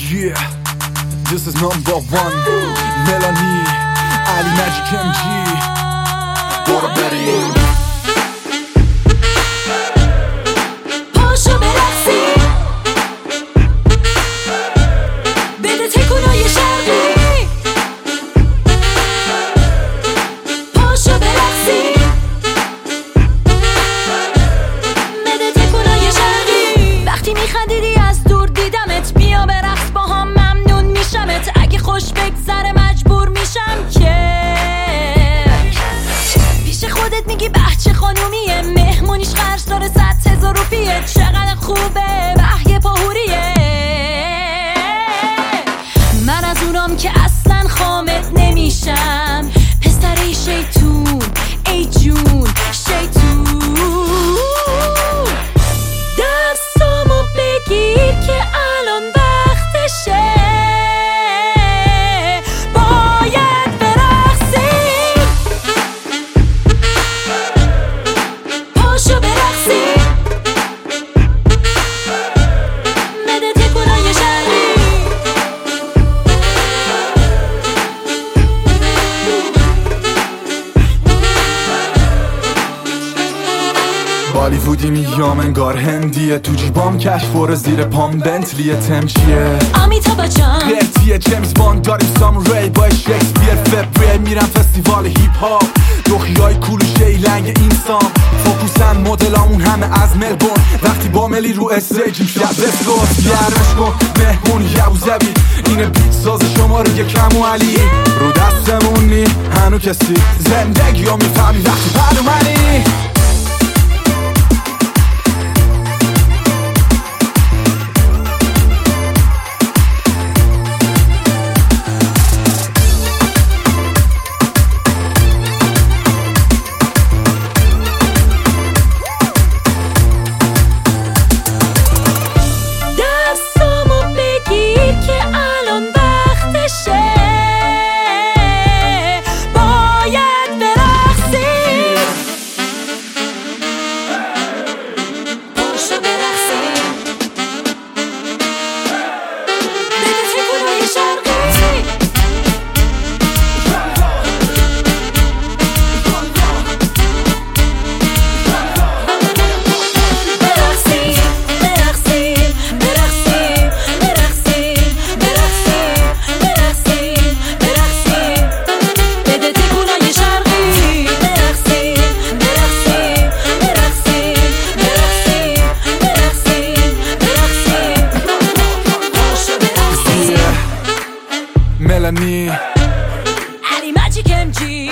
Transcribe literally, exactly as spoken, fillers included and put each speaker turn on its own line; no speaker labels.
Yeah, this is number one. Melanie, Ali Magic ام جی. برو بریم.
پاشو برقصی، بده تکونای شرقی. پاشو برقصی، بده تکونای شرقی. وقتی میخندیدی از دور دیدمت، بیا برقص با هم ممنون میشمت. اگه خوش بگذره مجبور میشم که پیش خودت میگی به چه خانومیه، مهمونیش خرج داره صد هزار روپیه. چقدر خوبه وحی پاهوریه. من از اونام که اصلا خامت نمیشم، پسره شیطون ای جون شیطون. دستامو بگیر که الان وقتشه، باید برقصیم. پاشو برقصیم، بده تکونای شرقی.
بالیوودی میام انگار هندیه، تو جیبام کشفور زیر پام بنتلی تمشیه.
آمیتا بچم
برتیه جیمز باند داریم ساموری با شکسپیر. فبریل میرم فستیوال هیپ هاپ، دخیای کول و شیلنگ اینسام. فوکوسن مدلامون همه از ملبورن، وقتی با ملی رو استیجیم شب بسکوت. گرمش کن مهمون یبوزبی، اینه بیت ساز شما رو یکم و علی. رو دستمون نی هنو کسی، زندگی ها میفهمی وقتی پلو منی. Melanie,
Ali Magic ام جی.